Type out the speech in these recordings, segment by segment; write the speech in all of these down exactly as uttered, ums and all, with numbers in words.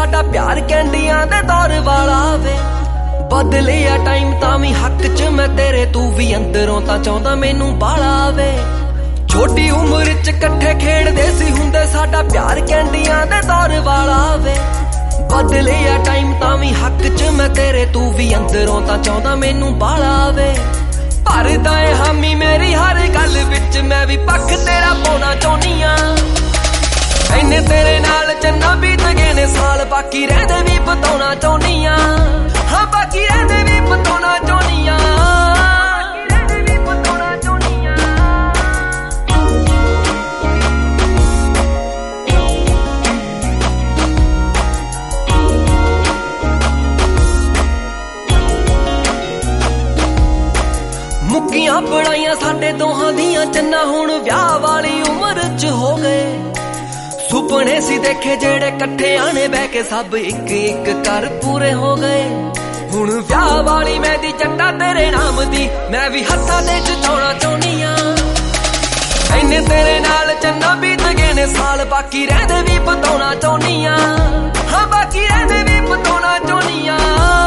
साडा प्यार कैंडियां दे दौर वाला वे। बदले आ टाइम तां वी हक च मैं तेरे, तू भी अंदरों तां चाहुंदा मैनू बाला वे। छोटी उम्र च कट्ठे खेड़दे सी हुंदे, साडा प्यार कैंडियां दे दौर वाला वे। बदले आ टाइम तां वी हक च मैं तेरे, तू भी अंदरों तां चाहुंदा मैनू बाला वे। भरदा ए हामी मेरी हर गल विच, मैं भी पक्ष तेरा पाउणा चाहुंदी आ। इन्ने तेरे नाल चन्ना बीत गए ने साल, बाकी रहंदे भी बताउणा चाहुंदी आ। हाँ बाकी रहंदे भी बताउणा चाहुंदी आ। मुक्कियां पढ़ाइयां साडे दोहां दियां चन्ना, हुण विआह वाली उम्र च हो गए। सुपने सी देखे जेड़े कट्ठे आने बह के, सब एक एक कर पूरे हो गए। हुण विआह वाली मेहंदी जट्टा तेरे नाम दी, मैं भी हत्थां ते जचाउणा चाहुंदी आ। इन्ने तेरे नाल चन्ना बीत गए ने साल, बाकी रहंदे भी बताउणा चाहुंदी आ। हाँ बाकी रहंदे भी बताउणा चाहुंदी आ।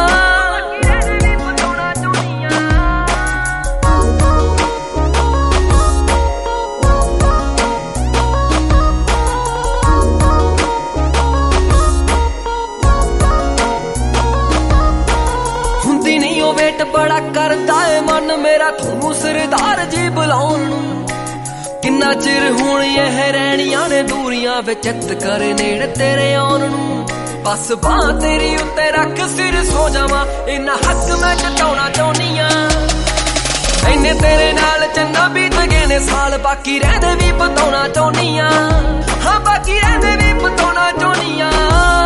वेट बड़ा करदा है मन मेरा, थोनू सरदार जी बुलाउण नूं। किन्ना चिर हुण यह रहणियां ने दूरियां, विचत कर नेड़े तेरे आउण नूं। बस बां तेरी उत्ते रख सिर सो जावां, इन्ना हक मैं जताउणा चाहुंदी आ। इन्ने तेरे नाल चन्ना बीत गए ने साल, बाकी रहंदे भी बताउणा चाहुंदी आ। हाँ बाकी रहंदे भी बताउणा चाहुंदी आ।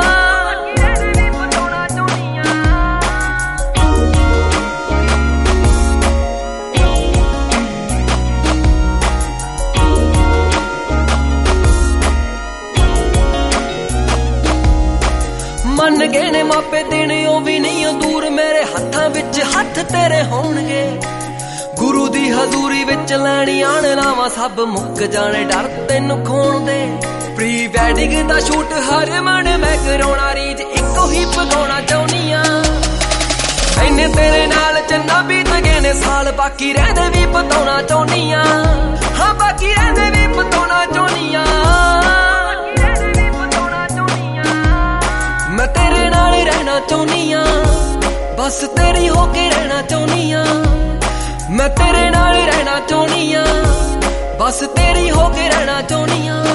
मन गए ने मापे देने ओ भी नहीं दूर, मेरे हत्थां विच हत्थ तेरे होणगे। गुरु दी हजूरी विच लैणी आण लावां, सब मुक जाने डर तैनू खोण दे। प्री वैडिंग दा शूट हर मन मैं कराउणा, रीज इक्को ही पगाउणा चाहुंदी आ। इन्ने तेरे नाल चन्ना बीत गए ने साल, बाकी रहंदे भी बताउणा चाहुंदी आ। हाँ बाकी रहंदे भी बताउणा चाहुंदी आ। मैं तेरे नाल रहना चाहुंदी आ, बस तेरी होके रहना चाहुंदी आ। मैं तेरे नाल रहना चाहुंदी आ, बस तेरी होके रहना चाहुंदी आ।